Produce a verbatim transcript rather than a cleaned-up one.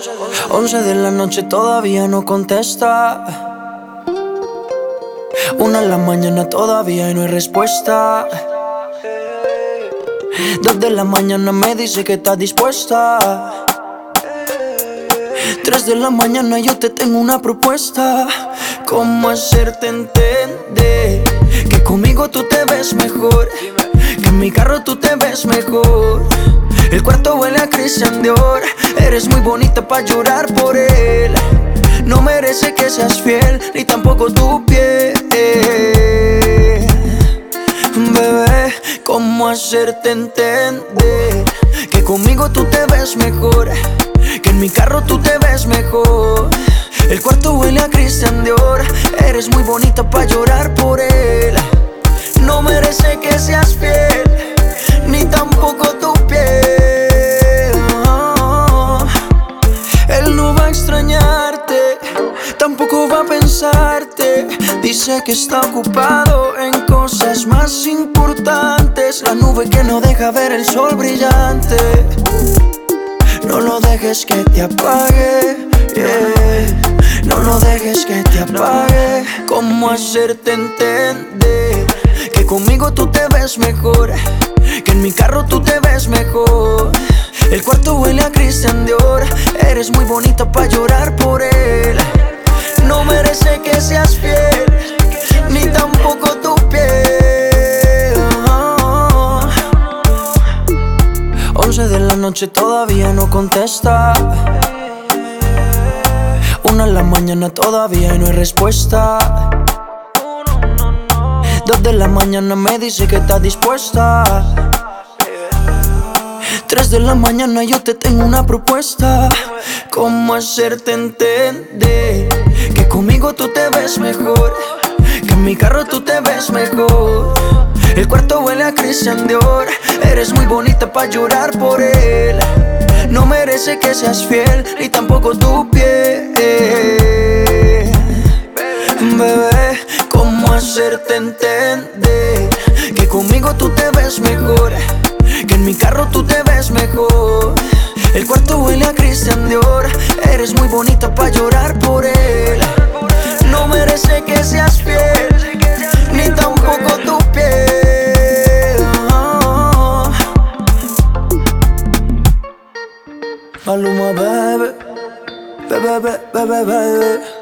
Once de la noche todavía no contesta. Una en la mañana todavía no hay respuesta. Dos de la mañana me dice que está dispuesta. Tres de la mañana yo te tengo una propuesta. ¿Cómo hacerte entender que conmigo tú te ves mejor? Que en mi carro tú te ves mejor. El cuarto huele a Christian Dior. Eres muy bonita pa' llorar por él. No merece que seas fiel, ni tampoco tu piel. Bebé, ¿cómo hacerte entender que conmigo tú te ves mejor? Que en mi carro tú te ves mejor. El cuarto huele a Christian Dior. Eres muy bonita pa' llorar por él. No merece que seas fiel, ni tampoco tu piel. Oh, él no va a extrañarte, tampoco va a pensarte. Dice que está ocupado en cosas más importantes. La nube que no deja ver el sol brillante. No lo dejes que te apague, yeah. No lo dejes que te apague. ¿Cómo hacerte entender que conmigo tú te ves mejor? Que en mi carro tú te ves mejor. El cuarto huele a Christian Dior. Eres muy bonita pa' llorar por él. No merece que seas fiel, ni tampoco tu piel. Oh. Once de la noche todavía no contesta. Una en la mañana todavía no hay respuesta. Dos de la mañana me dice que está dispuesta. Tres de la mañana yo te tengo una propuesta. ¿Cómo hacerte entender que conmigo tú te ves mejor? Que en mi carro tú te ves mejor. El cuarto huele a Christian Dior. Eres muy bonita pa' llorar por él. No merece que seas fiel, ni tampoco tu piel. Bebé, ¿cómo hacerte entender que conmigo tú te ves mejor? Que en mi carro tú te ves mejor. El cuarto huele a Christian Dior. Eres muy bonita pa' llorar por él. No merece que seas fiel, ni tampoco tu piel. Oh. Maluma, baby, baby, baby, baby.